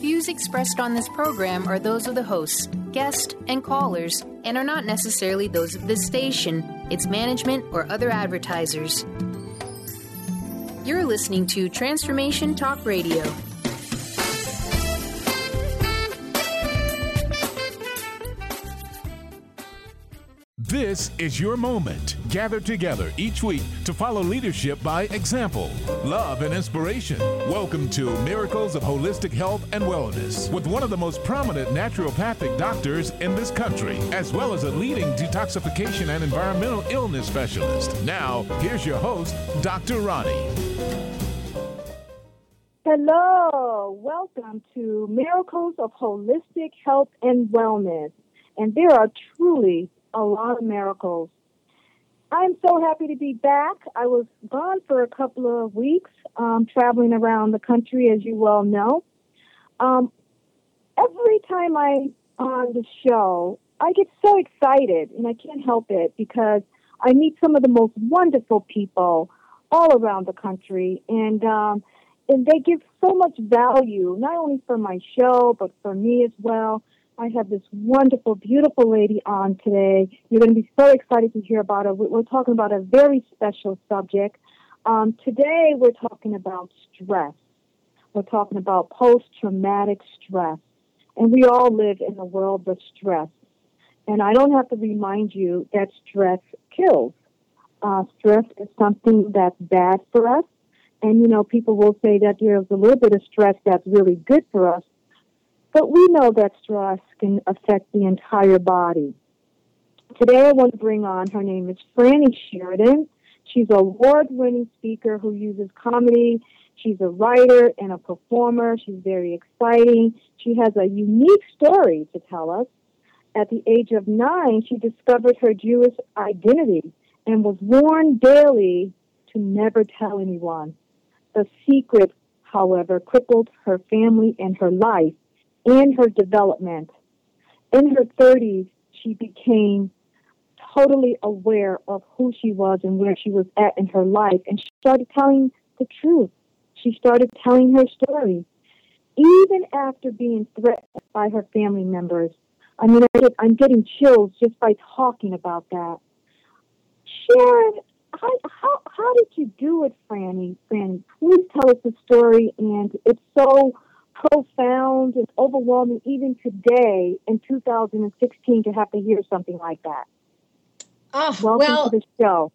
Views expressed on this program are those of the hosts, guests, and callers, and are not necessarily those of this station, its management, or other advertisers. You're listening to Transformation Talk Radio. This is your moment. Gather together each week to follow leadership by example, love, and inspiration. Welcome to Miracles of Holistic Health and Wellness with one of the most prominent naturopathic doctors in this country, as well as a leading detoxification and environmental illness specialist. Now, here's your host, Dr. Ronnie. Hello. Welcome to Miracles of Holistic Health and Wellness. And there are truly a lot of miracles. I'm so happy to be back. I was gone for a couple of weeks, traveling around the country, as you well know. Every time I'm on the show, I get so excited, and I can't help it because I meet some of the most wonderful people all around the country, and they give so much value, not only for my show, but for me as well. I have this wonderful, beautiful lady on today. You're going to be so excited to hear about her. We're talking about a very special subject. Today, we're talking about stress. We're talking about post-traumatic stress. And we all live in a world of stress. And I don't have to remind you that stress kills. Stress is something that's bad for us. And, you know, people will say that there's a little bit of stress that's really good for us. But we know that stress can affect the entire body. Today I want to bring on, her name is Franny Sheridan. She's an award-winning speaker who uses comedy. She's a writer and a performer. She's very exciting. She has a unique story to tell us. At the age of 9, she discovered her Jewish identity and was warned daily to never tell anyone. The secret, however, crippled her family and her life and her development. In her 30s, she became totally aware of who she was and where she was at in her life, and she started telling the truth. She started telling her story, even after being threatened by her family members. I mean, I'm getting chills just by talking about that. Sharon, how did you do it, Franny? Franny, please tell us the story, and it's so profound and overwhelming even today in 2016 to have to hear something like that. Welcome to the show.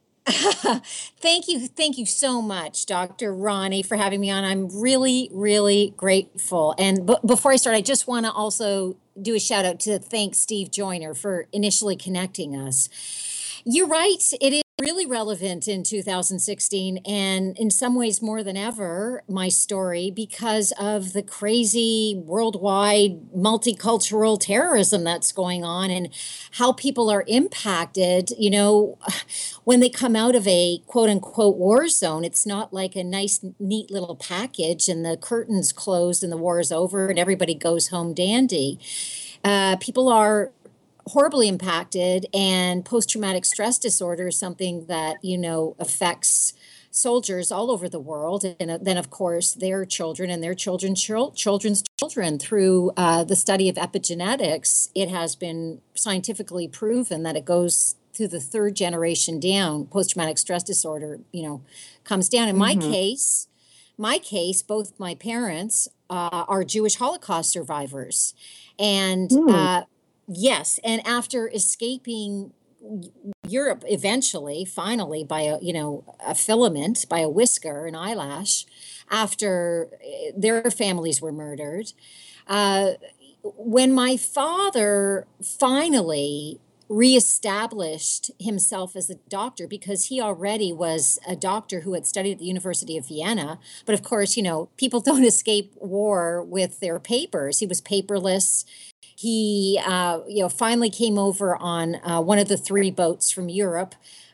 Thank you so much, Dr. Ronnie, for having me on. I'm really, really grateful. And before I start, I just want to also do a shout out to thank Steve Joyner for initially connecting us. You're right. It is really relevant in 2016, and in some ways more than ever, my story, because of the crazy worldwide multicultural terrorism that's going on and how people are impacted. You know, when they come out of a quote unquote war zone, it's not like a nice, neat little package and the curtains closed and the war is over and everybody goes home dandy. People are horribly impacted, and post-traumatic stress disorder is something that, you know, affects soldiers all over the world, and then of course their children and their children's children. Through the study of epigenetics, it has been scientifically proven that it goes through the third generation down. Post-traumatic stress disorder, you know, comes down. In my case, both my parents are Jewish Holocaust survivors, and yes, and after escaping Europe eventually, finally, by a filament, by a whisker, an eyelash, after their families were murdered, when my father finally reestablished himself as a doctor, because he already was a doctor who had studied at the University of Vienna. But of course, you know, people don't escape war with their papers. He was paperless. He, finally came over on one of the 3 boats from Europe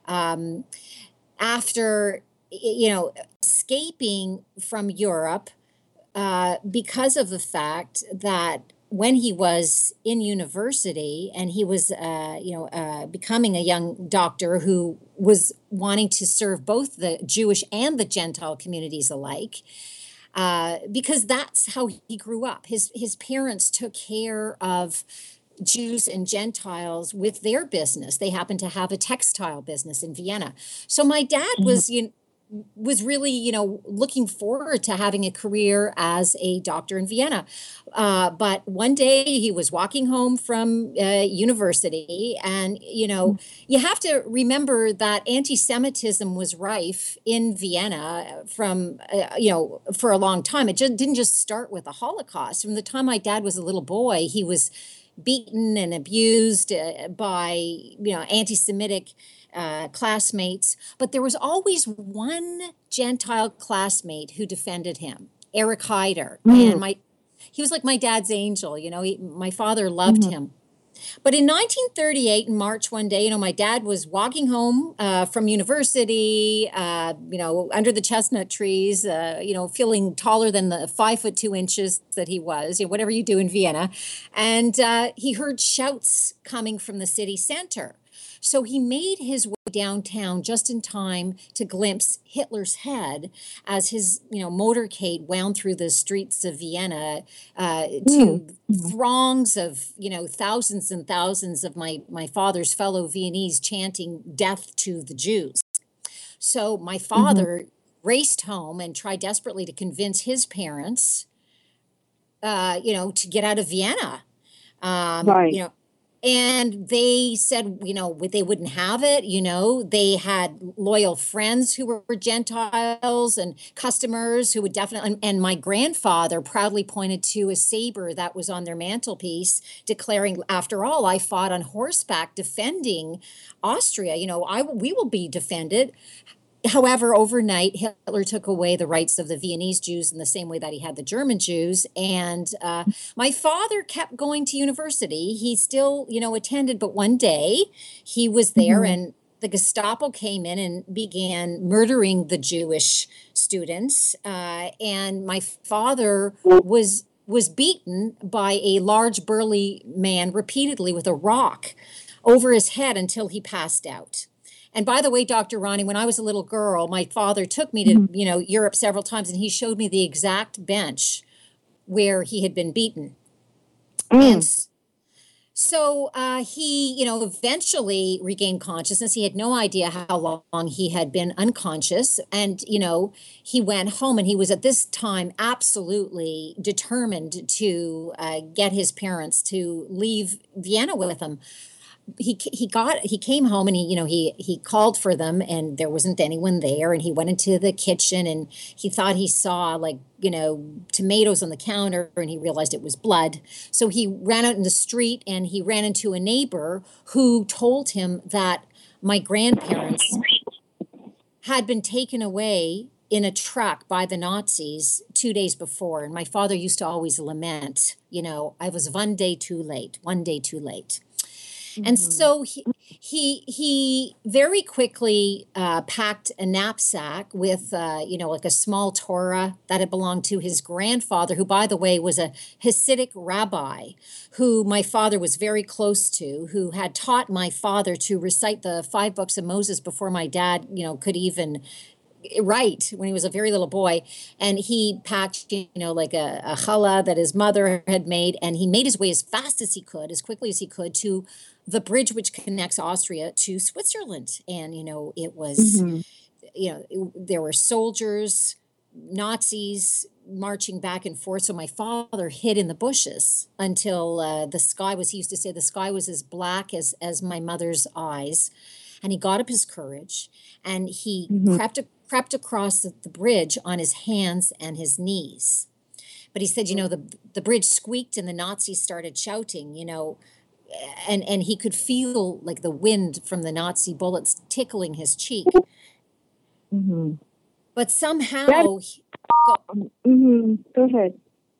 after, escaping from Europe because of the fact that when he was in university and he was, becoming a young doctor who was wanting to serve both the Jewish and the Gentile communities alike, because that's how he grew up. His parents took care of Jews and Gentiles with their business. They happened to have a textile business in Vienna. So my dad was really, looking forward to having a career as a doctor in Vienna. But one day he was walking home from university, and, you have to remember that anti-Semitism was rife in Vienna from, for a long time. It didn't just start with the Holocaust. From the time my dad was a little boy, he was beaten and abused by, anti-Semitic classmates, but there was always one Gentile classmate who defended him, Eric Hyder. And he was like my dad's angel, my father loved him. But in 1938, in March one day, my dad was walking home from university, under the chestnut trees, feeling taller than the 5'2" that he was, whatever you do in Vienna. And he heard shouts coming from the city center. So he made his way downtown just in time to glimpse Hitler's head as his, motorcade wound through the streets of Vienna to throngs of, thousands and thousands of my father's fellow Viennese chanting death to the Jews. So my father raced home and tried desperately to convince his parents, to get out of Vienna. Right. And they said, they wouldn't have it. They had loyal friends who were Gentiles and customers who would definitely. And my grandfather proudly pointed to a saber that was on their mantelpiece, declaring, after all, I fought on horseback defending Austria. We will be defended. However, overnight, Hitler took away the rights of the Viennese Jews in the same way that he had the German Jews. And my father kept going to university. He still, attended. But one day he was there and the Gestapo came in and began murdering the Jewish students. And my father was beaten by a large burly man repeatedly with a rock over his head until he passed out. And by the way, Dr. Ronnie, when I was a little girl, my father took me to, Europe several times, and he showed me the exact bench where he had been beaten. And so he, eventually regained consciousness. He had no idea how long he had been unconscious. And, he went home, and he was at this time absolutely determined to get his parents to leave Vienna with him. He came home, and he called for them, and there wasn't anyone there, and he went into the kitchen, and he thought he saw tomatoes on the counter, and he realized it was blood. So he ran out in the street, and he ran into a neighbor who told him that my grandparents had been taken away in a truck by the Nazis 2 days before. And my father used to always lament, I was one day too late. And so he very quickly packed a knapsack with, like a small Torah that had belonged to his grandfather, who, by the way, was a Hasidic rabbi who my father was very close to, who had taught my father to recite the 5 books of Moses before my dad, could even write, when he was a very little boy. And he packed, like a challah that his mother had made, and he made his way as fast as he could, as quickly as he could, to the bridge which connects Austria to Switzerland. And, it was, there were soldiers, Nazis marching back and forth. So my father hid in the bushes until the sky was, he used to say, the sky was as black as my mother's eyes. And he got up his courage, and he crept across the bridge on his hands and his knees. But he said, the bridge squeaked, and the Nazis started shouting, and he could feel like the wind from the Nazi bullets tickling his cheek. But somehow... Go ahead.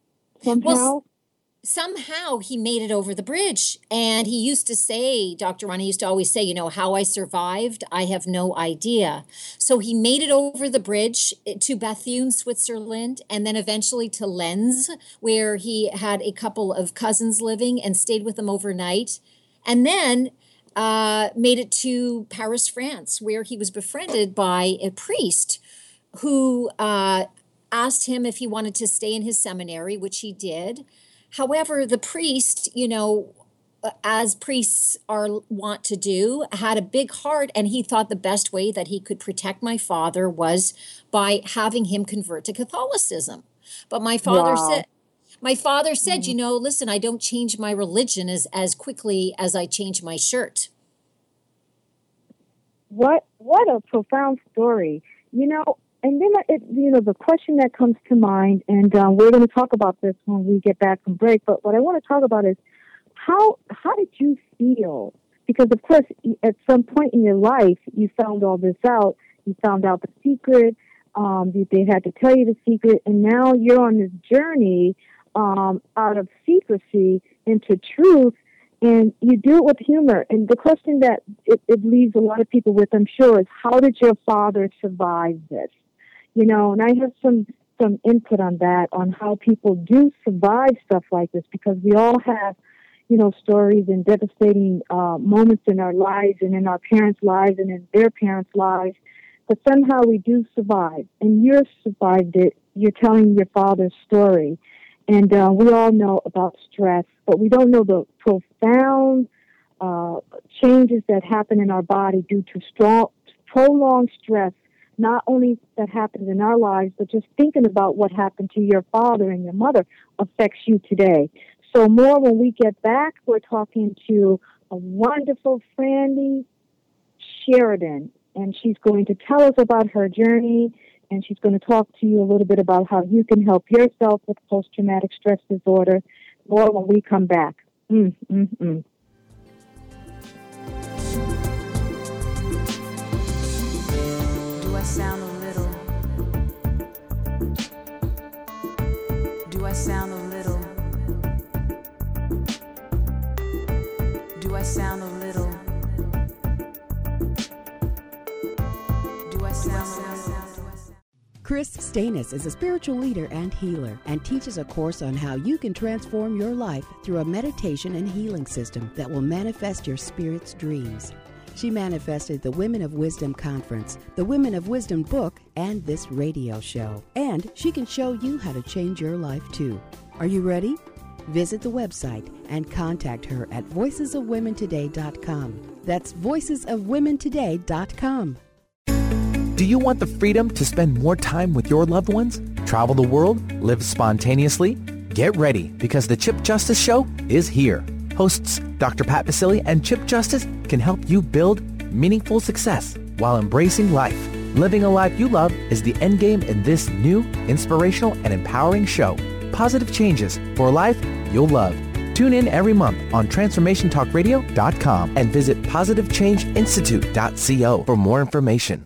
Somehow he made it over the bridge. And he used to say, Dr. Ronnie used to always say, how I survived, I have no idea. So he made it over the bridge to Bethune, Switzerland, and then eventually to Lens, where he had a couple of cousins living and stayed with them overnight. And then made it to Paris, France, where he was befriended by a priest who asked him if he wanted to stay in his seminary, which he did. However, the priest, as priests are wont to do, had a big heart, and he thought the best way that he could protect my father was by having him convert to Catholicism. But my father said, listen, I don't change my religion as quickly as I change my shirt. What a profound story, And then, the question that comes to mind, and we're going to talk about this when we get back from break, but what I want to talk about is how did you feel? Because, of course, at some point in your life, you found all this out. You found out the secret. They had to tell you the secret, and now you're on this journey out of secrecy into truth, and you do it with humor. And the question that it leaves a lot of people with, I'm sure, is how did your father survive this? And I have some input on that, on how people do survive stuff like this, because we all have, stories and devastating moments in our lives and in our parents' lives and in their parents' lives. But somehow we do survive, and you survived it. You're telling your father's story. And we all know about stress, but we don't know the profound changes that happen in our body due to prolonged stress, not only that happens in our lives, but just thinking about what happened to your father and your mother affects you today. So more when we get back, we're talking to a wonderful Frandy Sheridan, and she's going to tell us about her journey, and she's going to talk to you a little bit about how you can help yourself with post-traumatic stress disorder. More when we come back. Do I sound a little? Do I sound a little? Do I sound a little? Do I sound a little? Chris Stanis is a spiritual leader and healer and teaches a course on how you can transform your life through a meditation and healing system that will manifest your spirit's dreams. She manifested the Women of Wisdom Conference, the Women of Wisdom book, and this radio show. And she can show you how to change your life too. Are you ready? Visit the website and contact her at voicesofwomentoday.com. That's voicesofwomentoday.com. Do you want the freedom to spend more time with your loved ones? Travel the world? Live spontaneously? Get ready, because the Chip Justice Show is here. Hosts Dr. Pat Basile and Chip Justice can help you build meaningful success while embracing life. Living a life you love is the end game in this new, inspirational, and empowering show. Positive changes for a life you'll love. Tune in every month on TransformationTalkRadio.com and visit PositiveChangeInstitute.co for more information.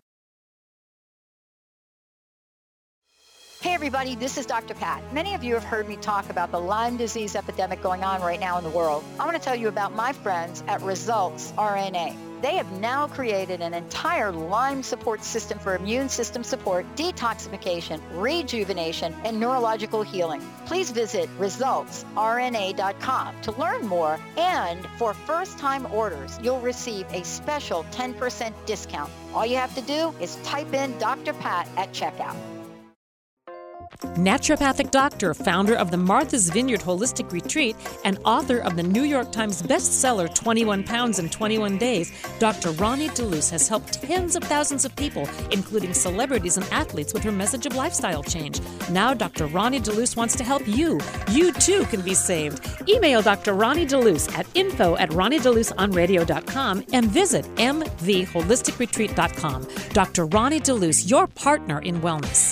Hey everybody, this is Dr. Pat. Many of you have heard me talk about the Lyme disease epidemic going on right now in the world. I want to tell you about my friends at Results RNA. They have now created an entire Lyme support system for immune system support, detoxification, rejuvenation, and neurological healing. Please visit resultsrna.com to learn more, and for first-time orders, you'll receive a special 10% discount. All you have to do is type in Dr. Pat at checkout. Naturopathic doctor, founder of the Martha's Vineyard Holistic Retreat, and author of the New York Times bestseller 21 Pounds in 21 Days, Dr. Ronnie DeLuce has helped tens of thousands of people, including celebrities and athletes, with her message of lifestyle change. Now Dr. Ronnie DeLuce wants to help you. You too can be saved. Email Dr. Ronnie DeLuce at info@ronniedeluceonradio.com and visit mtheholisticretreat.com. Dr. Ronnie DeLuce, your partner in wellness.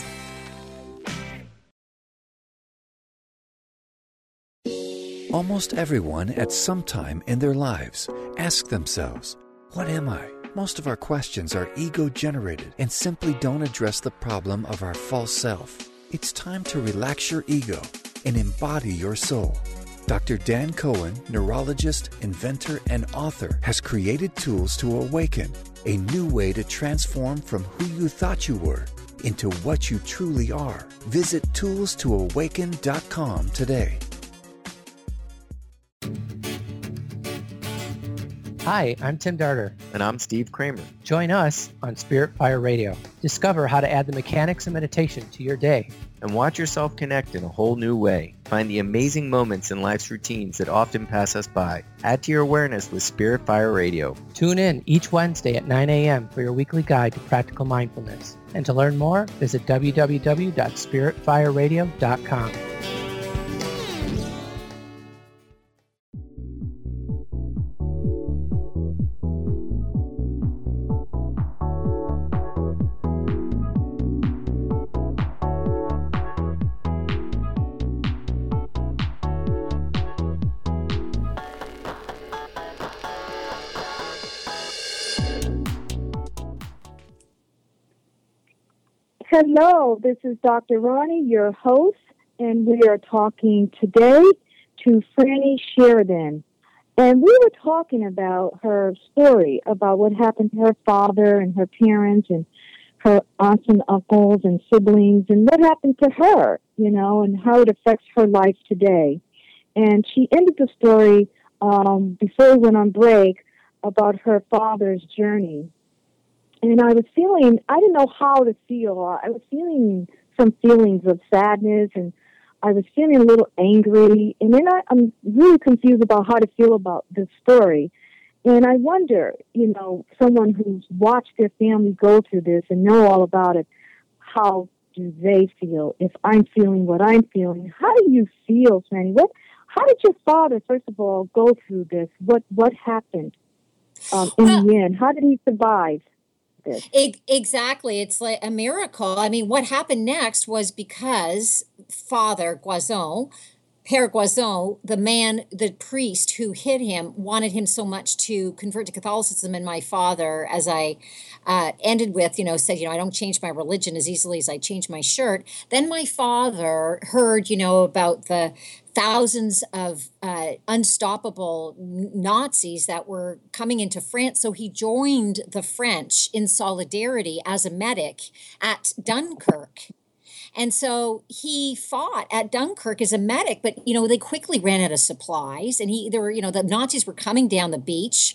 Almost everyone at some time in their lives ask themselves, what am I? Most of our questions are ego-generated and simply don't address the problem of our false self. It's time to relax your ego and embody your soul. Dr. Dan Cohen, neurologist, inventor, and author, has created tools to awaken, a new way to transform from who you thought you were into what you truly are. Visit toolstoawaken.com today. Hi, I'm Tim Darter. And I'm Steve Kramer. Join us on Spirit Fire Radio. Discover how to add the mechanics of meditation to your day. and watch yourself connect in a whole new way. Find the amazing moments in life's routines that often pass us by. Add to your awareness with Spirit Fire Radio. Tune in each Wednesday at 9 a.m. for your weekly guide to practical mindfulness. And to learn more, visit www.spiritfireradio.com. Hello, this is Dr. Ronnie, your host, and we are talking today to Franny Sheridan. And we were talking about her story, about what happened to her father and her parents and her aunts and uncles and siblings, and what happened to her, and how it affects her life today. And she ended the story before we went on break about her father's journey. And I didn't know how to feel. I was feeling some feelings of sadness, and I was feeling a little angry. And then I'm really confused about how to feel about this story. And I wonder, someone who's watched their family go through this and know all about it, how do they feel? If I'm feeling what I'm feeling, how do you feel, Franny? How did your father, first of all, go through this? What happened in the end? How did he survive? Exactly. It's like a miracle. I mean, what happened next was because Father Guazon, Père Guazon, the priest who hid him, wanted him so much to convert to Catholicism. And my father, as I ended with, said, I don't change my religion as easily as I change my shirt. Then my father heard, about the thousands of unstoppable Nazis that were coming into France. So he joined the French in solidarity as a medic at Dunkirk. And so he fought at Dunkirk as a medic, but, they quickly ran out of supplies, and the Nazis were coming down the beach,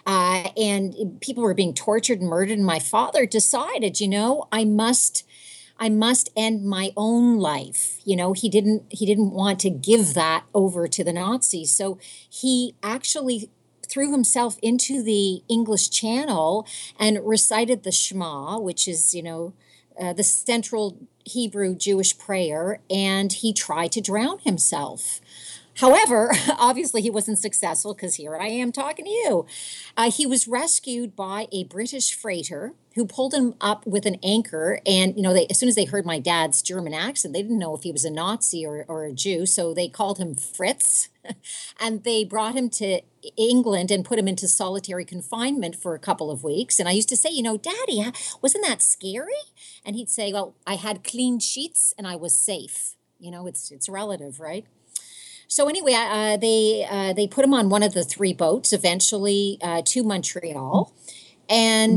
and people were being tortured and murdered. And my father decided, I must end my own life. He didn't want to give that over to the Nazis. So he actually threw himself into the English Channel and recited the Shema, which is, the central Hebrew Jewish prayer, and he tried to drown himself. However, obviously he wasn't successful, because here I am talking to you. He was rescued by a British freighter who pulled him up with an anchor. And, as soon as they heard my dad's German accent, they didn't know if he was a Nazi or a Jew. So they called him Fritz. And they brought him to England and put him into solitary confinement for a couple of weeks. And I used to say, Daddy, wasn't that scary? And he'd say, well, I had clean sheets and I was safe. It's relative, right? So anyway, they put him on one of the three boats eventually to Montreal, and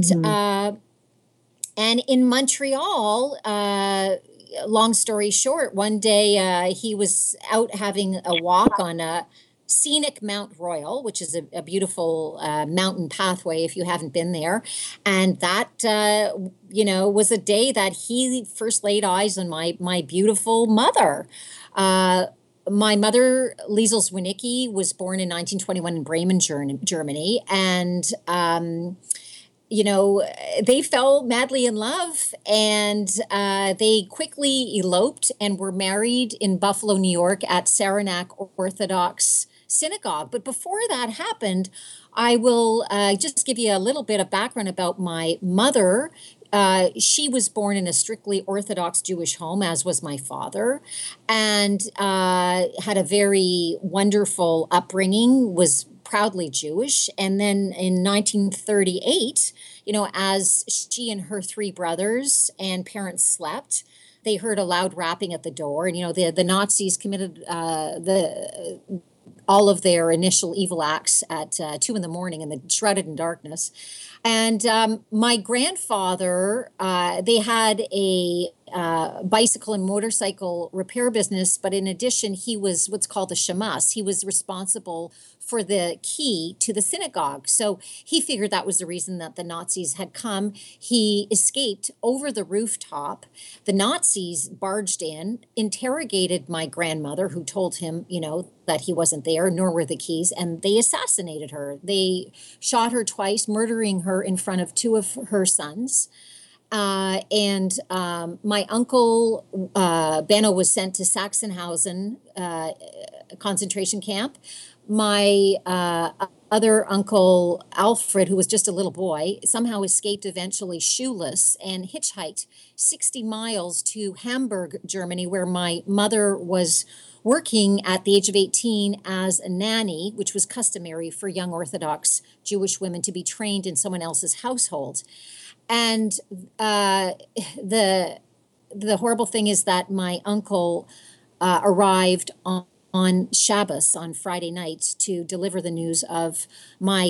in Montreal, long story short, one day he was out having a walk on a scenic Mount Royal, which is a beautiful mountain pathway if you haven't been there, and that was a day that he first laid eyes on my beautiful mother. My mother, Liesel Zwinicki, was born in 1921 in Bremen, Germany. And, they fell madly in love, and they quickly eloped and were married in Buffalo, New York at Saranac Orthodox Synagogue. But before that happened, I will just give you a little bit of background about my mother. She was born in a strictly Orthodox Jewish home, as was my father, and had a very wonderful upbringing, was proudly Jewish. And then in 1938, as she and her three brothers and parents slept, they heard a loud rapping at the door. And, the Nazis committed all of their initial evil acts at 2 a.m. in the shrouded in darkness. And my grandfather, they had a bicycle and motorcycle repair business, but in addition, he was what's called the shamas. He was responsible for the key to the synagogue. So he figured that was the reason that the Nazis had come. He escaped over the rooftop. The Nazis barged in, interrogated my grandmother, who told him, that he wasn't there, nor were the keys, and they assassinated her. They shot her twice, murdering her in front of two of her sons. And my uncle, Benno, was sent to Sachsenhausen concentration camp. My other uncle, Alfred, who was just a little boy, somehow escaped eventually shoeless and hitchhiked 60 miles to Hamburg, Germany, where my mother was working at the age of 18 as a nanny, which was customary for young Orthodox Jewish women to be trained in someone else's household. And the horrible thing is that my uncle arrived on Shabbos, on Friday night, to deliver the news of my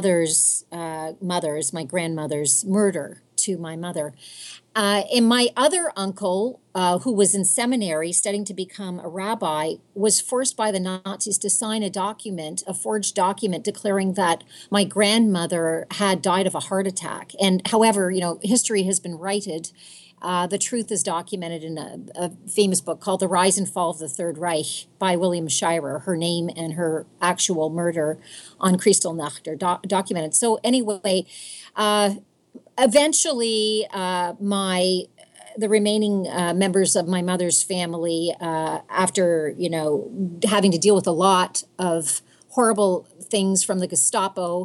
my grandmother's murder to my mother. And my other uncle, who was in seminary studying to become a rabbi, was forced by the Nazis to sign a forged document declaring that my grandmother had died of a heart attack. And however, history has been righted. The truth is documented in a famous book called The Rise and Fall of the Third Reich by William Shirer. Her name and her actual murder on Kristallnacht are documented. So anyway, eventually, the remaining members of my mother's family, after having to deal with a lot of horrible things from the Gestapo,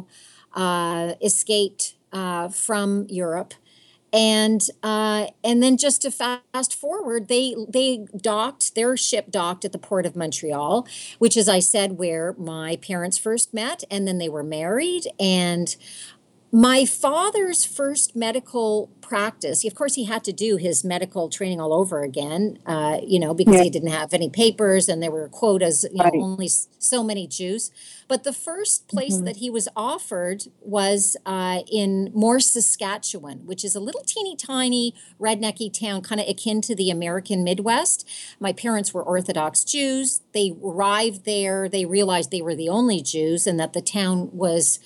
escaped from Europe, and then just to fast forward, their ship docked at the port of Montreal, which, as I said, where my parents first met, and then they were married. And my father's first medical practice, of course, he had to do his medical training all over again, because he didn't have any papers and there were quotas, only so many Jews. But the first place that he was offered was in Morse, Saskatchewan, which is a little teeny tiny rednecky town, kind of akin to the American Midwest. My parents were Orthodox Jews. They arrived there. They realized they were the only Jews and that the town was,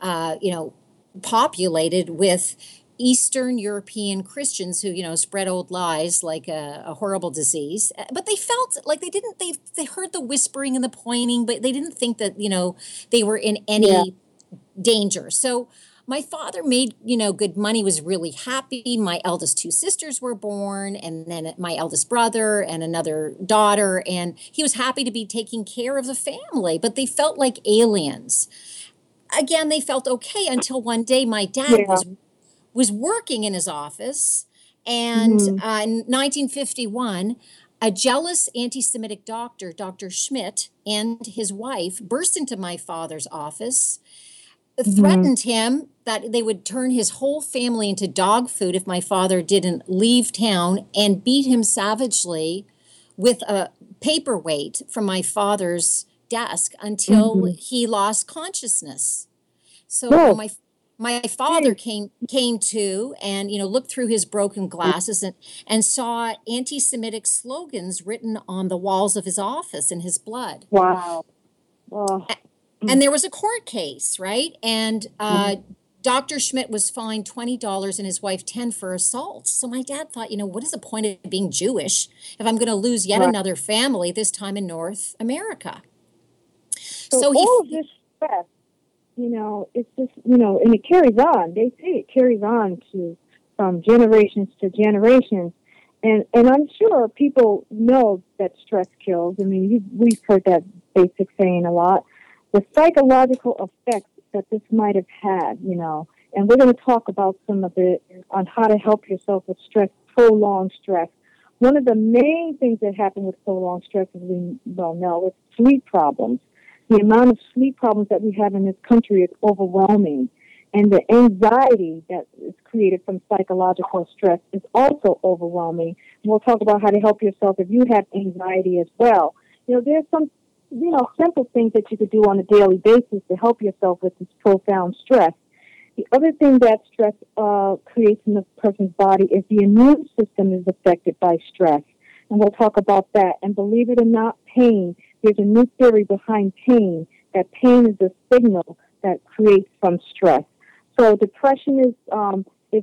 populated with Eastern European Christians who, spread old lies like a horrible disease. But they felt like they heard the whispering and the pointing, but they didn't think that, they were in any danger. So my father made, good money, was really happy. My eldest two sisters were born, and then my eldest brother and another daughter. And he was happy to be taking care of the family, but they felt like aliens. Again, they felt okay until one day my dad was working in his office, and in 1951, a jealous anti-Semitic doctor, Dr. Schmidt, and his wife burst into my father's office, threatened him that they would turn his whole family into dog food if my father didn't leave town, and beat him savagely with a paperweight from my father's desk until he lost consciousness. So my father came to and looked through his broken glasses and saw anti-Semitic slogans written on the walls of his office in his blood. Wow. Oh. And there was a court case, right? And Dr. Schmidt was fined $20 and his wife $10 for assault. So my dad thought, what is the point of being Jewish if I'm going to lose yet another family, this time in North America? So all of this stress, it's just, and it carries on. They say it carries on from generations to generations. And I'm sure people know that stress kills. I mean, we've heard that basic saying a lot. The psychological effects that this might have had, and we're going to talk about some of it on how to help yourself with stress, prolonged stress. One of the main things that happen with prolonged stress, as we well know, is sleep problems. The amount of sleep problems that we have in this country is overwhelming. And the anxiety that is created from psychological stress is also overwhelming. And we'll talk about how to help yourself if you have anxiety as well. There's some, simple things that you could do on a daily basis to help yourself with this profound stress. The other thing that stress creates in the person's body is the immune system is affected by stress. And we'll talk about that. And believe it or not, pain, there's a new theory behind pain, that pain is a signal that creates from stress. So depression is a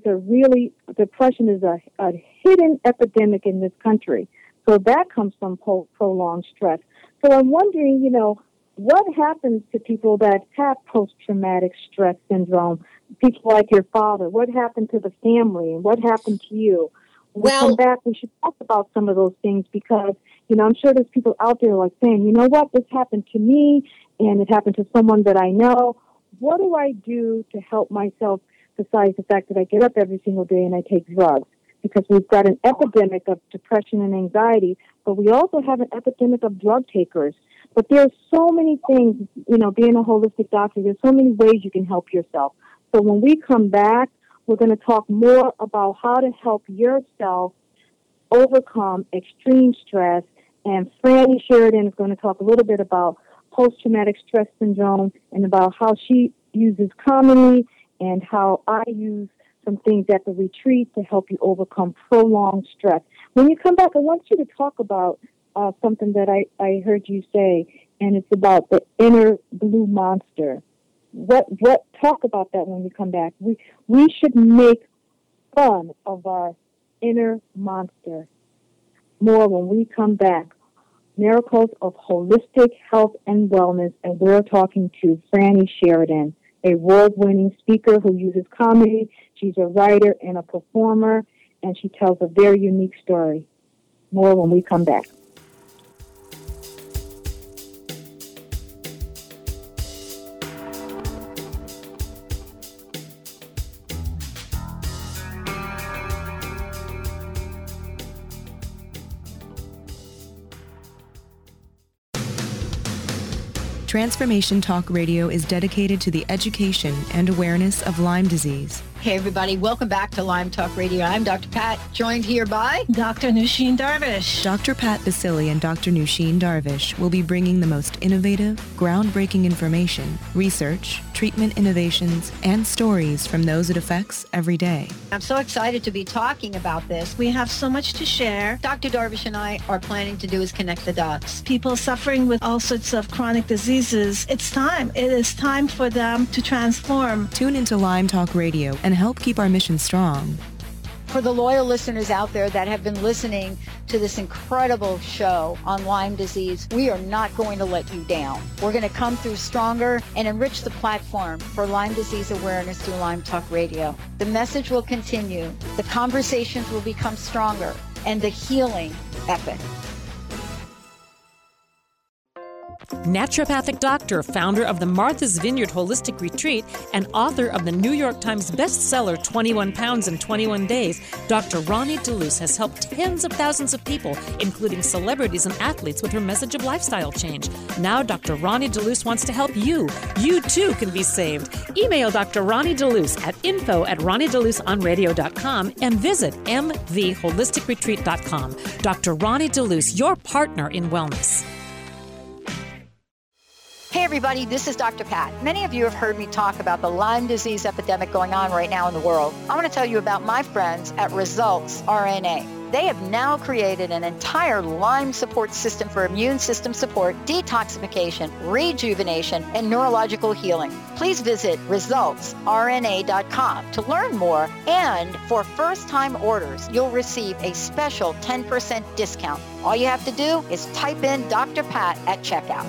hidden epidemic in this country. So that comes from prolonged stress. So I'm wondering, what happens to people that have post-traumatic stress syndrome? People like your father. What happened to the family, and what happened to you? When we come back, we should talk about some of those things because, I'm sure there's people out there like saying, you know what, this happened to me, and it happened to someone that I know. What do I do to help myself besides the fact that I get up every single day and I take drugs? Because we've got an epidemic of depression and anxiety, but we also have an epidemic of drug takers. But there's so many things, being a holistic doctor, there's so many ways you can help yourself. So when we come back, we're going to talk more about how to help yourself overcome extreme stress. And Franny Sheridan is going to talk a little bit about post-traumatic stress syndrome and about how she uses comedy and how I use some things at the retreat to help you overcome prolonged stress. When you come back, I want you to talk about something that I heard you say, and it's about the inner blue monster. Talk about that when we come back. We should make fun of our inner monster more when we come back. Miracles of Holistic Health and Wellness, and we're talking to Franny Sheridan, a award-winning speaker who uses comedy. She's a writer and a performer, and she tells a very unique story. More when we come back. Transformation Talk Radio is dedicated to the education and awareness of Lyme disease. Hey, everybody. Welcome back to Lyme Talk Radio. I'm Dr. Pat, joined here by Dr. Nusheen Darvish. Dr. Pat Basili and Dr. Nusheen Darvish will be bringing the most innovative, groundbreaking information, research, treatment innovations, and stories from those it affects every day. I'm so excited to be talking about this. We have so much to share. Dr. Darvish and I are planning to do is connect the dots. People suffering with all sorts of chronic diseases, it's time. It is time for them to transform. Tune into Lyme Talk Radio and help keep our mission strong. For the loyal listeners out there that have been listening to this incredible show on Lyme disease, we are not going to let you down. We're going to come through stronger and enrich the platform for Lyme disease awareness through Lyme Talk Radio. The message will continue, the conversations will become stronger, and the healing epic. Naturopathic doctor, founder of the Martha's Vineyard Holistic Retreat, and author of the New York Times bestseller 21 Pounds in 21 Days, Dr. Ronnie DeLuce has helped tens of thousands of people, including celebrities and athletes, with her message of lifestyle change. Now Dr. Ronnie DeLuce wants to help you. You too can be saved. Email Dr. Ronnie DeLuce at info@ronniedeluceonradio.com and visit mtheholisticretreat.com. Dr. Ronnie DeLuce, your partner in wellness. Hey everybody, this is Dr. Pat. Many of you have heard me talk about the Lyme disease epidemic going on right now in the world. I want to tell you about my friends at Results RNA. They have now created an entire Lyme support system for immune system support, detoxification, rejuvenation, and neurological healing. Please visit resultsrna.com to learn more, and for first-time orders, you'll receive a special 10% discount. All you have to do is type in Dr. Pat at checkout.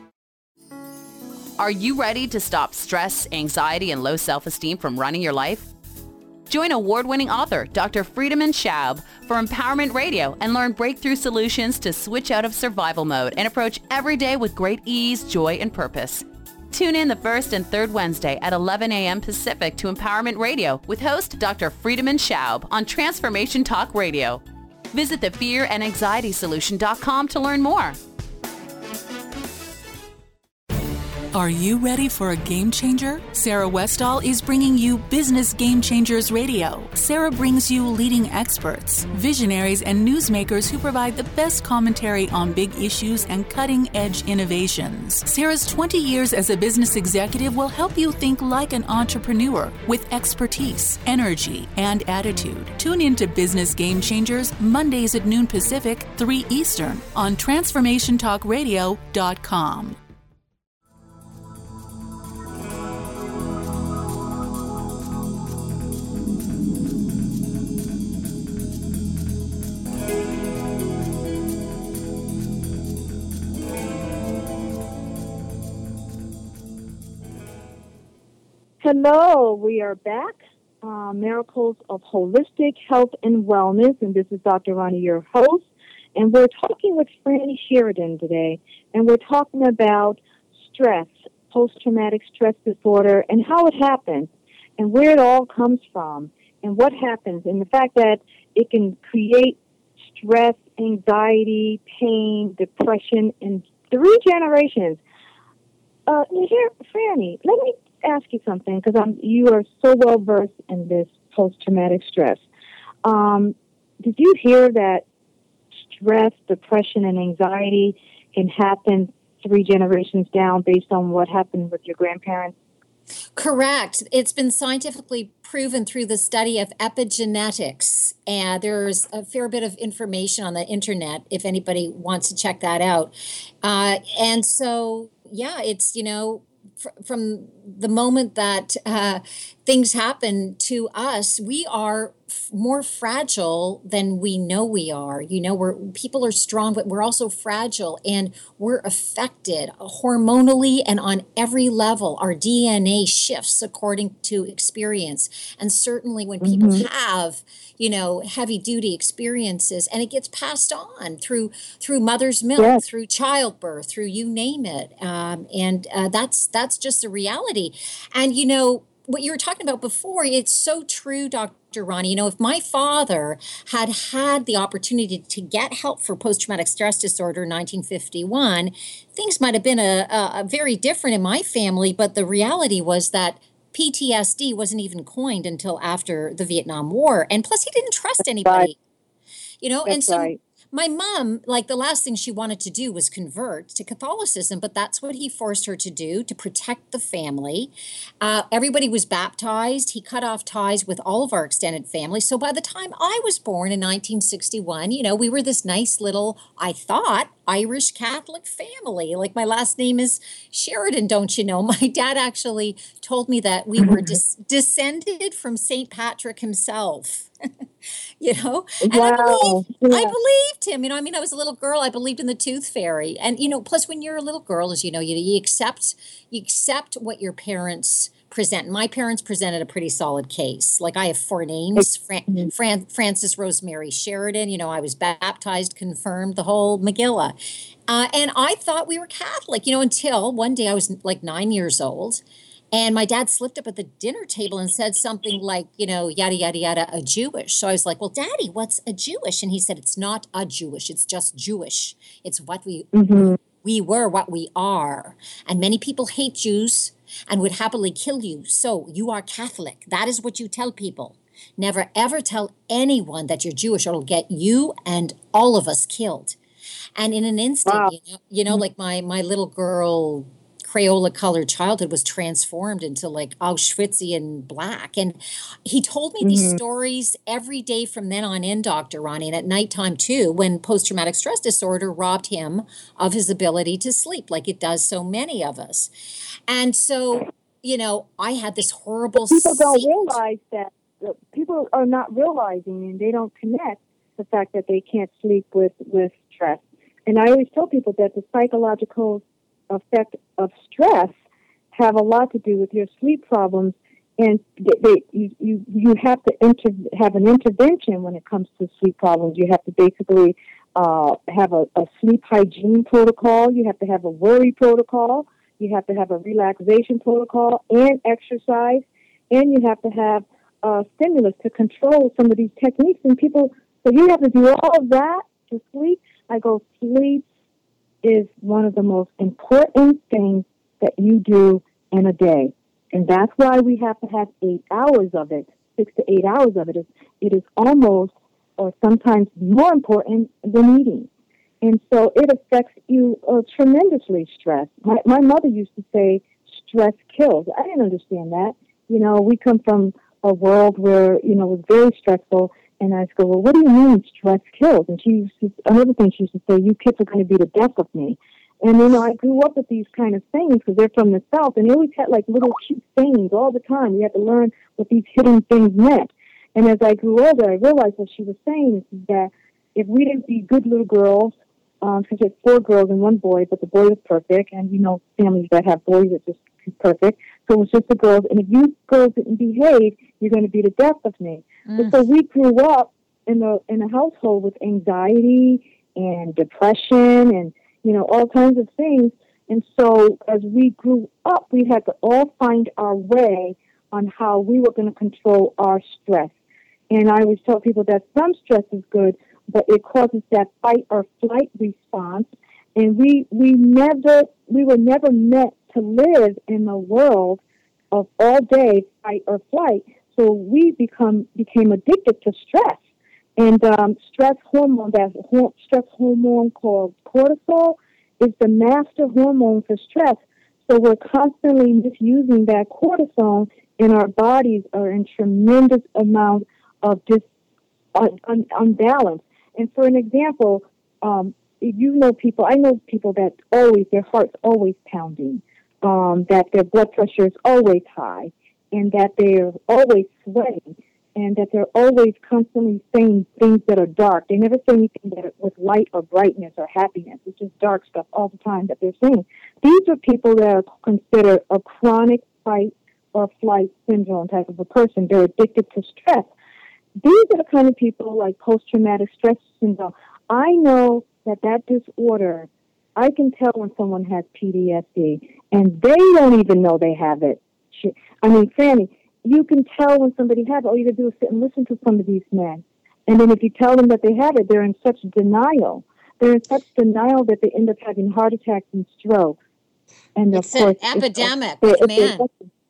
Are you ready to stop stress, anxiety, and low self-esteem from running your life? Join award-winning author Dr. Friedemann Schaub for Empowerment Radio and learn breakthrough solutions to switch out of survival mode and approach every day with great ease, joy, and purpose. Tune in the first and third Wednesday at 11 a.m. Pacific to Empowerment Radio with host Dr. Friedemann Schaub on Transformation Talk Radio. Visit thefearandanxietysolution.com to learn more. Are you ready for a game changer? Sarah Westall is bringing you Business Game Changers Radio. Sarah brings you leading experts, visionaries, and newsmakers who provide the best commentary on big issues and cutting-edge innovations. Sarah's 20 years as a business executive will help you think like an entrepreneur with expertise, energy, and attitude. Tune into Business Game Changers Mondays at noon Pacific, 3 Eastern on TransformationTalkRadio.com. Hello, we are back. Miracles of Holistic Health and Wellness, and this is Dr. Ronnie, your host. And we're talking with Franny Sheridan today, and we're talking about stress, post-traumatic stress disorder, and how it happens, and where it all comes from, and what happens, and the fact that it can create stress, anxiety, pain, depression in 3 generations. Here, Franny, let me ask you something, because you are so well versed in this post-traumatic stress. Did you hear that stress, depression, and anxiety can happen 3 generations down based on what happened with your grandparents? Correct. It's been scientifically proven through the study of epigenetics, and there's a fair bit of information on the internet if anybody wants to check that out. And so, yeah, it's, from the moment that things happen to us, we are more fragile than we know we are. People are strong, but we're also fragile, and we're affected hormonally and on every level. Our DNA shifts according to experience. And certainly when people have, heavy duty experiences, and it gets passed on through mother's milk, through childbirth, through you name it. That's just the reality. And, what you were talking about before, it's so true, Dr. Ronnie. If my father had the opportunity to get help for post-traumatic stress disorder in 1951, things might have been a very different in my family, but the reality was that PTSD wasn't even coined until after the Vietnam War. And plus, he didn't trust anybody. Right. And so right. My mom, the last thing she wanted to do was convert to Catholicism, but that's what he forced her to do to protect the family. Everybody was baptized. He cut off ties with all of our extended family. So by the time I was born in 1961, we were this nice little, I thought, Irish Catholic family. My last name is Sheridan, don't you know? My dad actually told me that we were descended from St. Patrick himself. And Wow. I believed him. I was a little girl. I believed in the tooth fairy. And, plus when you're a little girl, as you know, you accept what your parents present. My parents presented a pretty solid case. I have 4 names, Frances Rosemary Sheridan. I was baptized, confirmed, the whole Megillah. And I thought we were Catholic, until one day I was 9 years old. And my dad slipped up at the dinner table and said something like, yada, yada, yada, a Jewish. So I was like, well, Daddy, what's a Jewish? And he said, it's not a Jewish. It's just Jewish. It's what we were, what we are. And many people hate Jews and would happily kill you. So you are Catholic. That is what you tell people. Never, ever tell anyone that you're Jewish or it'll get you and all of us killed. And in an instant, my little girl Crayola-colored childhood was transformed into Auschwitzian black. And he told me these stories every day from then on in, Dr. Ronnie, and at nighttime too, when post-traumatic stress disorder robbed him of his ability to sleep, like it does so many of us. And so, I had this horrible... People don't realize that. People are not realizing, and they don't connect the fact that they can't sleep with stress. And I always tell people that the psychological effect of stress have a lot to do with your sleep problems, and you have to have an intervention when it comes to sleep problems. You have to basically have a sleep hygiene protocol. You have to have a worry protocol. You have to have a relaxation protocol and exercise, and you have to have stimulus to control some of these techniques. And people, so you have to do all of that to sleep. I go, sleep is one of the most important things that you do in a day. And that's why we have to have 8 hours of it, 6 to 8 hours of it. It is almost, or sometimes more important than eating. And so it affects you tremendously, stress. My mother used to say, stress kills. I didn't understand that. You know, we come from a world where, you know, it was very stressful. And I go, well, what do you mean stress kills? And another thing she used to say, you kids are going to be the death of me. And, you know, I grew up with these kind of sayings because they're from the South, and they always had like little cute sayings all the time. You had to learn what these hidden things meant. And as I grew older, I realized what she was saying is that if we didn't be good little girls, because there's 4 girls and 1 boy, but the boy was perfect, and you know families that have boys are just perfect, so it was just the girls, and if you girls didn't behave, you're going to be the death of me. So we grew up in a household with anxiety and depression and, you know, all kinds of things. And so as we grew up, we had to all find our way on how we were going to control our stress. And I always tell people that some stress is good, but it causes that fight or flight response. And we were never meant to live in a world of all day fight or flight. So we became addicted to stress. And stress hormone called cortisol, is the master hormone for stress. So we're constantly misusing that cortisol, and our bodies are in tremendous amount of unbalance. And for an example, if you know people, I know people that their heart's always pounding, that their blood pressure is always high, and that they're always sweating, and that they're always constantly saying things that are dark. They never say anything that with light or brightness or happiness. It's just dark stuff all the time that they're saying. These are people that are considered a chronic fight or flight syndrome type of a person. They're addicted to stress. These are the kind of people like post-traumatic stress syndrome. I know that disorder, I can tell when someone has PTSD, and they don't even know they have it. I mean, Franny, you can tell when somebody has it. All you got to do is sit and listen to some of these men. And then if you tell them that they have it, they're in such denial. They're in such denial that they end up having heart attacks and strokes. And it's an epidemic, man.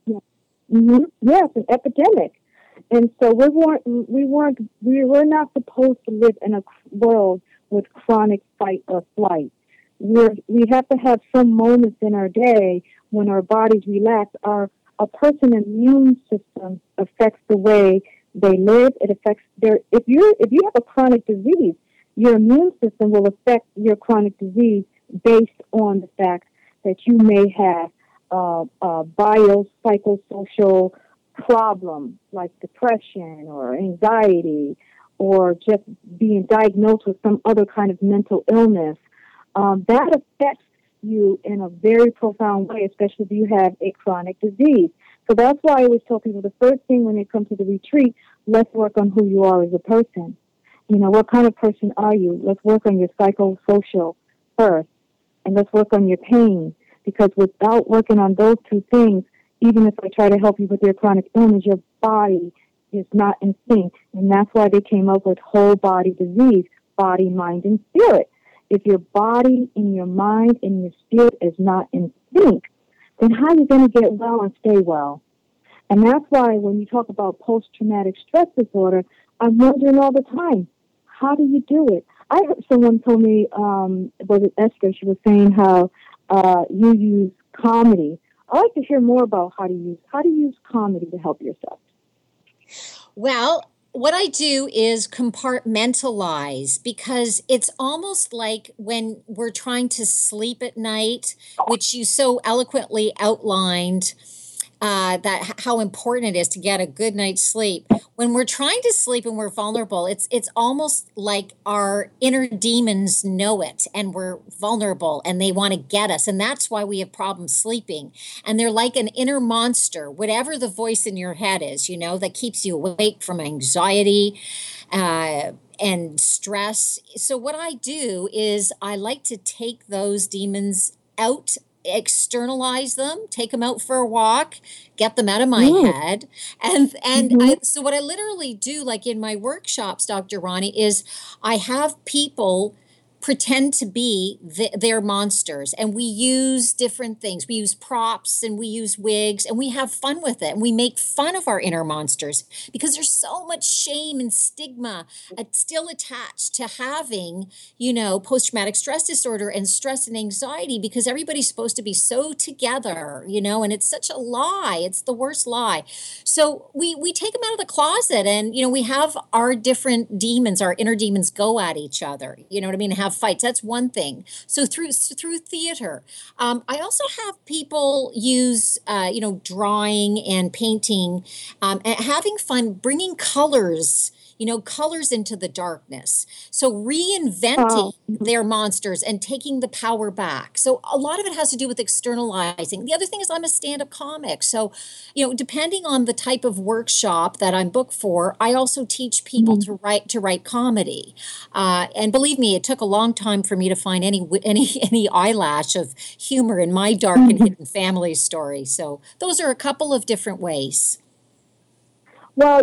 It's an epidemic. And so we were not supposed to live in a world with chronic fight or flight. We have to have some moments in our day when our bodies relax. A person's immune system affects the way they live. It affects if you have a chronic disease, your immune system will affect your chronic disease based on the fact that you may have biopsychosocial problem like depression or anxiety, or just being diagnosed with some other kind of mental illness. That affects you in a very profound way, especially if you have a chronic disease. So that's why I always tell people the first thing when they come to the retreat, let's work on who you are as a person. You know, what kind of person are you? Let's work on your psychosocial first, and let's work on your pain, because without working on those 2 things, even if I try to help you with your chronic illness, your body is not in sync. And that's why they came up with whole body disease, body, mind, and spirit. If your body and your mind and your spirit is not in sync, then how are you going to get well and stay well? And that's why when you talk about post-traumatic stress disorder, I'm wondering all the time, how do you do it? I heard someone told me, was it Esther? She was saying how you use comedy. I'd like to hear more about how to use comedy to help yourself. Well, what I do is compartmentalize, because it's almost like when we're trying to sleep at night, which you so eloquently outlined, that how important it is to get a good night's sleep. When we're trying to sleep and we're vulnerable, it's almost like our inner demons know it, and we're vulnerable and they want to get us. And that's why we have problems sleeping. And they're like an inner monster, whatever the voice in your head is, you know, that keeps you awake from anxiety and stress. So what I do is I like to take those demons out, externalize them, take them out for a walk, get them out of my head. And so what I literally do, like in my workshops, Dr. Ronnie, is I have people pretend to be their monsters, and we use different things. We use props and we use wigs, and we have fun with it, and we make fun of our inner monsters because there's so much shame and stigma still attached to having, post-traumatic stress disorder and stress and anxiety, because everybody's supposed to be so together, and it's such a lie. It's the worst lie. So we take them out of the closet, and we have our different demons, our inner demons, go at each other, have fights. That's one thing. So through theater, I also have people use drawing and painting, and having fun, bringing colors into the darkness. So reinventing their monsters and taking the power back. So a lot of it has to do with externalizing. The other thing is I'm a stand-up comic. So, depending on the type of workshop that I'm booked for, I also teach people to write comedy. And believe me, it took a long time for me to find any eyelash of humor in my dark and hidden family story. So those are a couple of different ways. Well,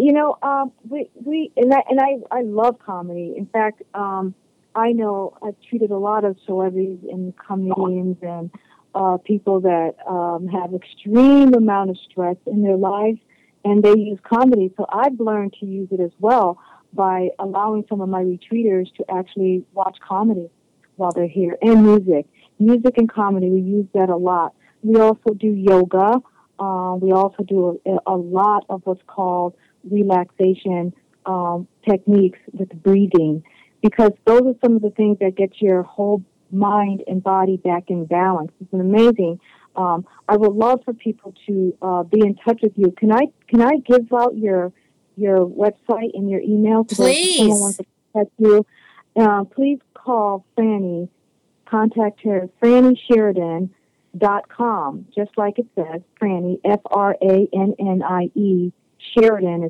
I love comedy. In fact, I know I've treated a lot of celebrities and comedians and people that have extreme amount of stress in their lives, and they use comedy. So I've learned to use it as well by allowing some of my retreaters to actually watch comedy while they're here, and music and comedy. We use that a lot. We also do yoga. We also do a lot of what's called relaxation techniques with breathing, because those are some of the things that get your whole mind and body back in balance. It's amazing. I would love for people to be in touch with you. Can I give out your website and your email? Please. If someone wants to contact you, please call Franny. Contact her, FrannySheridan.com, just like it says, Franny, Frannie, Sheridan is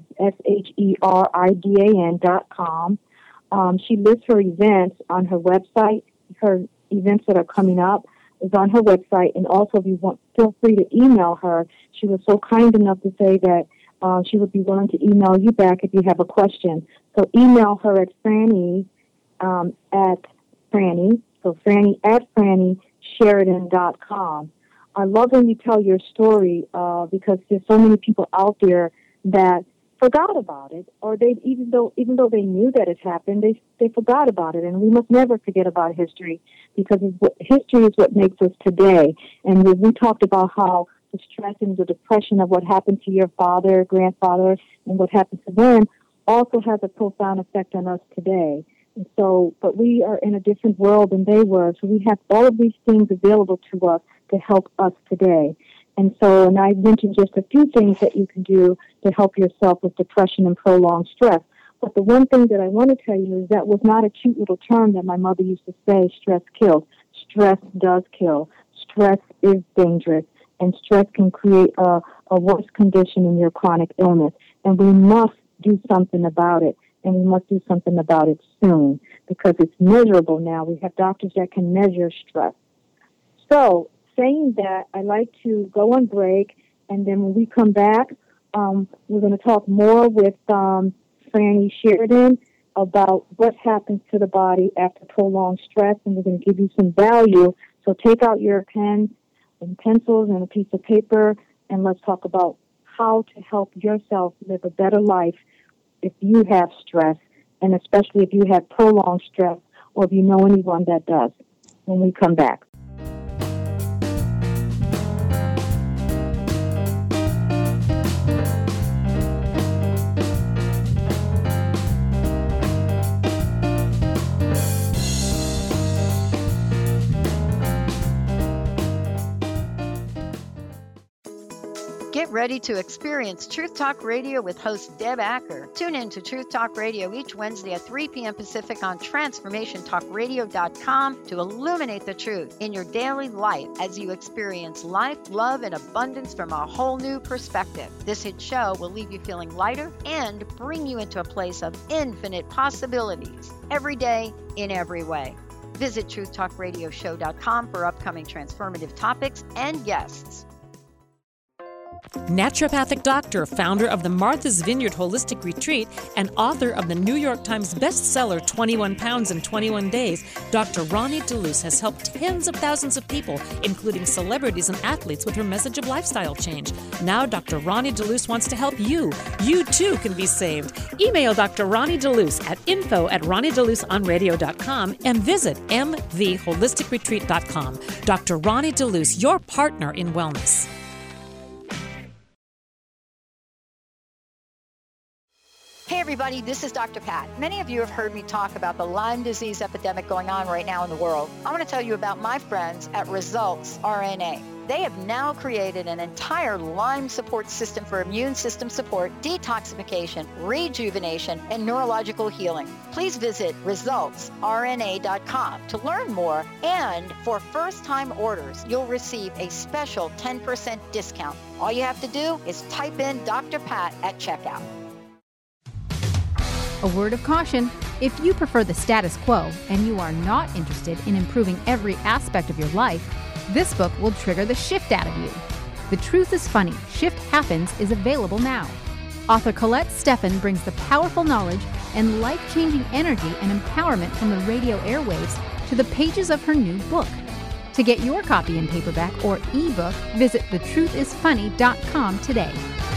SHERIDAN.com. She lists her events on her website. Her events that are coming up is on her website. And also, if you want, feel free to email her. She was so kind enough to say that she would be willing to email you back if you have a question. So email her at Franny at Franny. So Franny at FrannySheridan.com. I love when you tell your story because there's so many people out there that forgot about it, or they even though they knew that it happened, they forgot about it. And we must never forget about history, because history is what makes us today. And we talked about how the stress and the depression of what happened to your father, grandfather, and what happened to them also has a profound effect on us today. And so, but we are in a different world than they were, so we have all of these things available to us to help us today. And I mentioned just a few things that you can do to help yourself with depression and prolonged stress. But the one thing that I want to tell you is that was not a cute little term that my mother used to say, stress kills. Stress does kill. Stress is dangerous, and stress can create a worse condition in your chronic illness. And we must do something about it, and we must do something about it soon, because it's measurable now. We have doctors that can measure stress. So, saying that, I like to go on break, and then when we come back, we're going to talk more with Franny Sheridan about what happens to the body after prolonged stress, and we're going to give you some value. So take out your pen and pencils and a piece of paper, and let's talk about how to help yourself live a better life if you have stress, and especially if you have prolonged stress, or if you know anyone that does, when we come back. Get ready to experience Truth Talk Radio with host Deb Acker. Tune in to Truth Talk Radio each Wednesday at 3 p.m. Pacific on TransformationTalkRadio.com to illuminate the truth in your daily life as you experience life, love, and abundance from a whole new perspective. This hit show will leave you feeling lighter and bring you into a place of infinite possibilities every day in every way. Visit TruthTalkRadioshow.com for upcoming transformative topics and guests. Naturopathic doctor, founder of the Martha's Vineyard Holistic Retreat, and author of the New York Times bestseller 21 Pounds in 21 Days, Dr. Ronnie DeLuce has helped tens of thousands of people, including celebrities and athletes, with her message of lifestyle change. Now Dr. Ronnie DeLuce wants to help you. You too can be saved. Email Dr. Ronnie DeLuce at info@ronniedeluceonradio.com and visit mtheholisticretreat.com. Dr. Ronnie DeLuce, your partner in wellness. Hey everybody, this is Dr. Pat. Many of you have heard me talk about the Lyme disease epidemic going on right now in the world. I want to tell you about my friends at Results RNA. They have now created an entire Lyme support system for immune system support, detoxification, rejuvenation, and neurological healing. Please visit resultsrna.com to learn more, and for first-time orders, you'll receive a special 10% discount. All you have to do is type in Dr. Pat at checkout. A word of caution: if you prefer the status quo and you are not interested in improving every aspect of your life, this book will trigger the shift out of you. The Truth is Funny, Shift Happens is available now. Author Colette Steffen brings the powerful knowledge and life-changing energy and empowerment from the radio airwaves to the pages of her new book. To get your copy in paperback or ebook, visit thetruthisfunny.com today.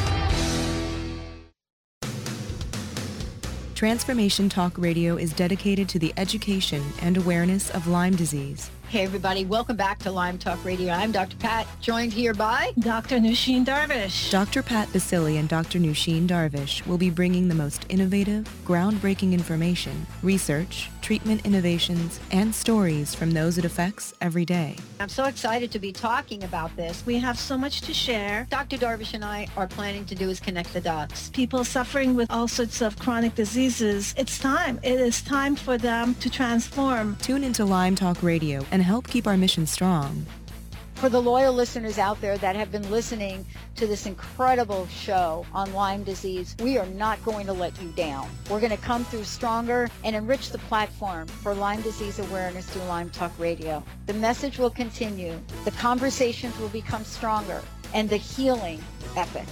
Transformation Talk Radio is dedicated to the education and awareness of Lyme disease. Hey everybody, welcome back to Lyme Talk Radio. I'm Dr. Pat, joined here by Dr. Nusheen Darvish. Dr. Pat Basili and Dr. Nusheen Darvish will be bringing the most innovative, groundbreaking information, research, treatment innovations, and stories from those it affects every day. I'm so excited to be talking about this. We have so much to share. Dr. Darvish and I are planning to do is connect the dots. People suffering with all sorts of chronic diseases, it's time. It is time for them to transform. Tune into Lyme Talk Radio and help keep our mission strong. For the loyal listeners out there that have been listening to this incredible show on Lyme disease, we are not going to let you down. We're going to come through stronger and enrich the platform for Lyme disease awareness through Lyme Talk Radio. The message will continue, the conversations will become stronger, and the healing epic.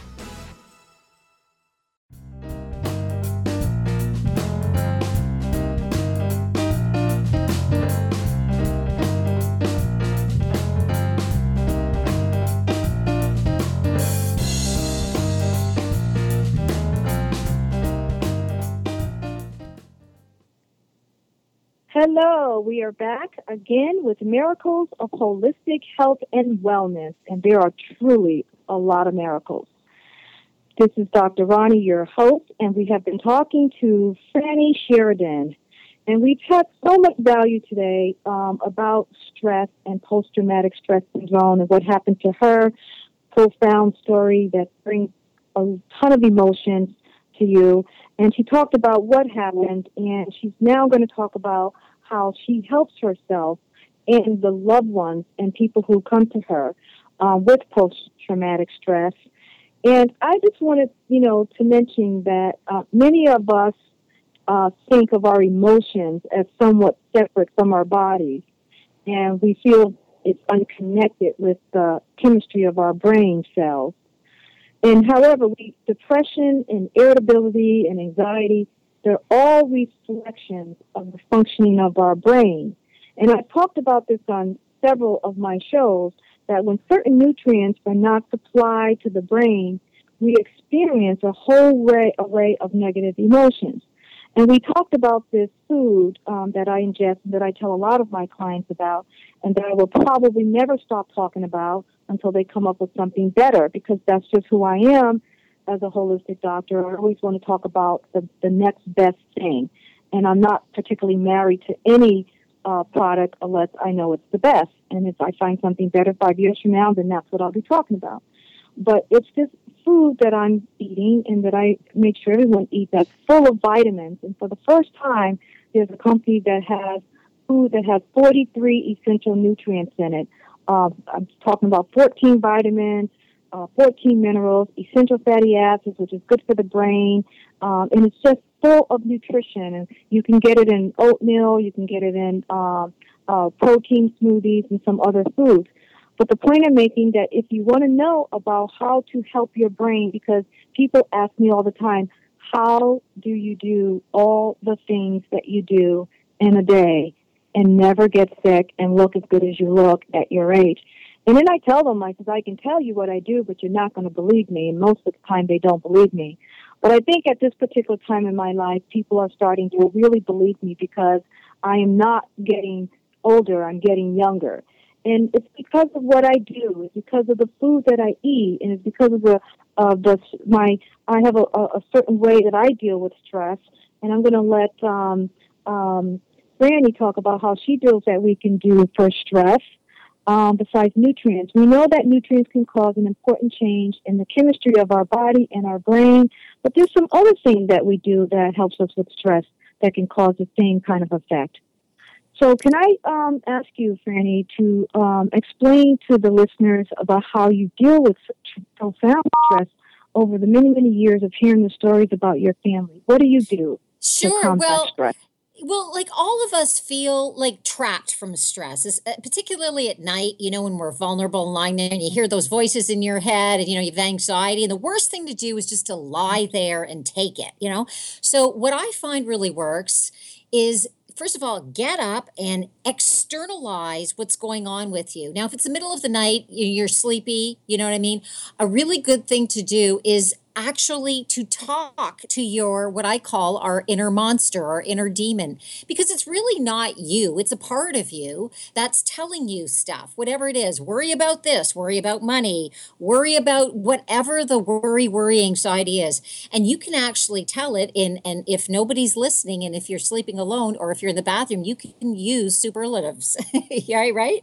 Hello, we are back again with Miracles of Holistic Health and Wellness, and there are truly a lot of miracles. This is Dr. Ronnie, your host, and we have been talking to Franny Sheridan, and we've had so much value today about stress and post-traumatic stress syndrome and what happened to her, profound story that brings a ton of emotions to you. And she talked about what happened, and she's now going to talk about how she helps herself and the loved ones and people who come to her with post-traumatic stress. And I just wanted, to mention that many of us think of our emotions as somewhat separate from our bodies, and we feel it's unconnected with the chemistry of our brain cells. And however, depression and irritability and anxiety, they're all reflections of the functioning of our brain. And I've talked about this on several of my shows, that when certain nutrients are not supplied to the brain, we experience a whole array of negative emotions. And we talked about this food that I ingest and that I tell a lot of my clients about, and that I will probably never stop talking about until they come up with something better, because that's just who I am as a holistic doctor. I always want to talk about the next best thing. And I'm not particularly married to any product unless I know it's the best. And if I find something better 5 years from now, then that's what I'll be talking about. But it's this food that I'm eating and that I make sure everyone eats that's full of vitamins. And for the first time, there's a company that has food that has 43 essential nutrients in it. I'm talking about 14 vitamins, 14 minerals, essential fatty acids, which is good for the brain, and it's just full of nutrition. And you can get it in oatmeal, you can get it in protein smoothies and some other foods. But the point I'm making that if you want to know about how to help your brain, because people ask me all the time, how do you do all the things that you do in a day and never get sick and look as good as you look at your age? And then I tell them, I said, I can tell you what I do, but you're not going to believe me. And most of the time they don't believe me. But I think at this particular time in my life, people are starting to really believe me because I am not getting older, I'm getting younger. And it's because of what I do. It's because of the food that I eat, and it's because of I have a certain way that I deal with stress. And I'm going to let Franny talk about how she deals that we can do for stress. Besides nutrients, we know that nutrients can cause an important change in the chemistry of our body and our brain. But there's some other things that we do that helps us with stress that can cause the same kind of effect. So can I ask you, Franny, to explain to the listeners about how you deal with profound stress over the many, many years of hearing the stories about your family? What do you do to combat stress? Well, like all of us feel like trapped from stress, particularly at night, when we're vulnerable and lying there and you hear those voices in your head and, you have anxiety. And the worst thing to do is just to lie there and take it, So what I find really works is, first of all, get up and externalize what's going on with you. Now, if it's the middle of the night, you're sleepy, you know what I mean? A really good thing to do is actually to talk to your, what I call our inner monster, our inner demon, because it's really not you. It's a part of you that's telling you stuff, whatever it is. Worry about this, worry about money, worry about whatever the worry, anxiety is. And you can actually tell it and if nobody's listening and if you're sleeping alone or if you're in the bathroom, you can use superlatives. Yeah, right?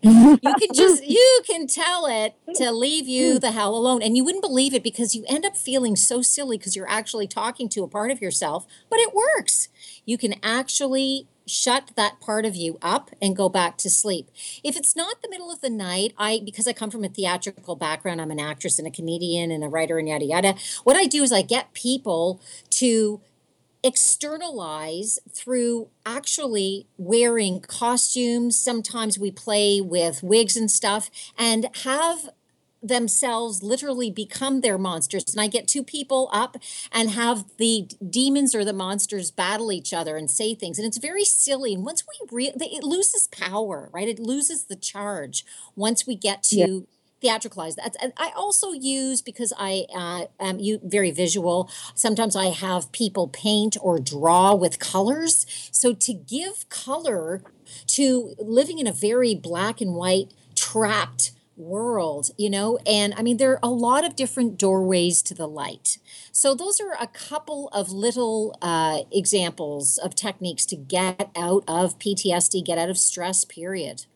You can tell it to leave you the hell alone. And you wouldn't believe it because you end up feeling so silly because you're actually talking to a part of yourself, but it works. You can actually shut that part of you up and go back to sleep. If it's not the middle of the night, because I come from a theatrical background, I'm an actress and a comedian and a writer and yada, yada. What I do is I get people to externalize through actually wearing costumes. Sometimes we play with wigs and stuff and have themselves literally become their monsters. And I get two people up and have the demons or the monsters battle each other and say things. And it's very silly. And once it loses power, right? It loses the charge once we get to theatricalize that. I also use, because I am very visual, sometimes I have people paint or draw with colors. So to give color to living in a very black and white trapped world, and I mean, there are a lot of different doorways to the light. So those are a couple of little examples of techniques to get out of PTSD, get out of stress, period.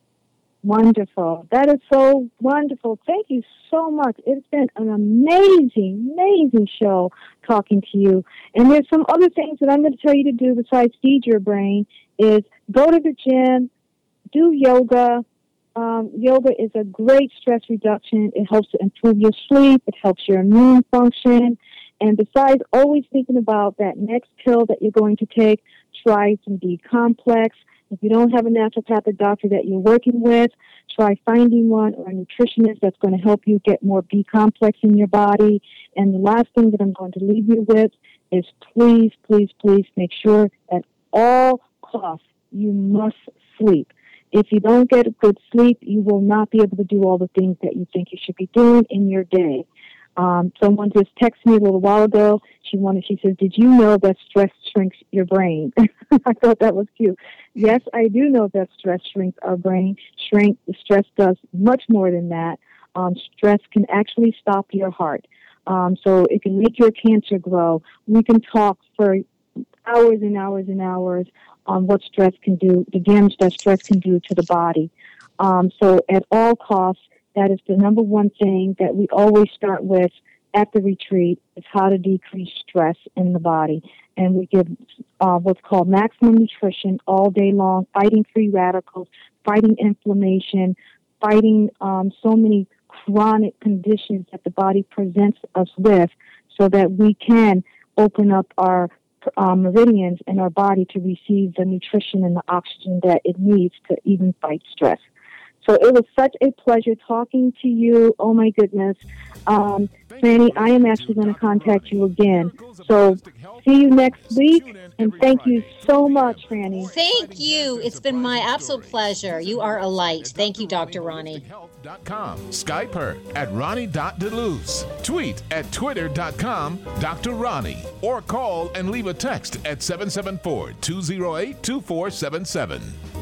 Wonderful. That is so wonderful. Thank you so much. It's been an amazing, amazing show talking to you. And there's some other things that I'm going to tell you to do besides feed your brain is go to the gym, do yoga. Yoga is a great stress reduction. It helps to improve your sleep. It helps your immune function. And besides always thinking about that next pill that you're going to take, try some B-complex. If you don't have a naturopathic doctor that you're working with, try finding one or a nutritionist that's going to help you get more B-complex in your body. And the last thing that I'm going to leave you with is please, please, please make sure at all costs you must sleep. If you don't get a good sleep, you will not be able to do all the things that you think you should be doing in your day. Someone just texted me a little while ago. She says, did you know that stress shrinks your brain? I thought that was cute. Yes, I do know that stress shrinks our brain. Stress does much more than that. Stress can actually stop your heart. So it can make your cancer grow. We can talk for hours and hours and hours on what stress can do, the damage that stress can do to the body. So at all costs, that is the number one thing that we always start with at the retreat is how to decrease stress in the body. And we give what's called maximum nutrition all day long, fighting free radicals, fighting inflammation, fighting so many chronic conditions that the body presents us with so that we can open up our meridians in our body to receive the nutrition and the oxygen that it needs to even fight stress. So it was such a pleasure talking to you. Oh, my goodness. Franny, I am actually going to contact you again. So see you next week, and thank you so much, Franny. Thank you. It's been my absolute pleasure. You are a light. Thank you, Dr. Ronnie. Skype her at Ronnie.DeLuz. Tweet at Twitter.com Dr. Ronnie. Or call and leave a text at 774-208-2477.